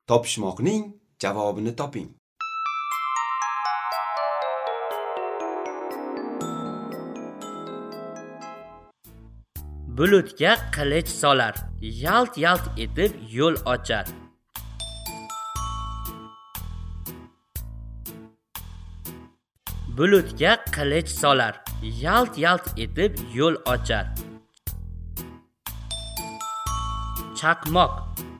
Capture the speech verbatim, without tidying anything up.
Topishmoqning javobini toping. Bulutga qilich solar, yalt-yalt etib yo'l ochar. Bulutga qilich solar, yalt-yalt etib yo'l ochar. Chaqmoq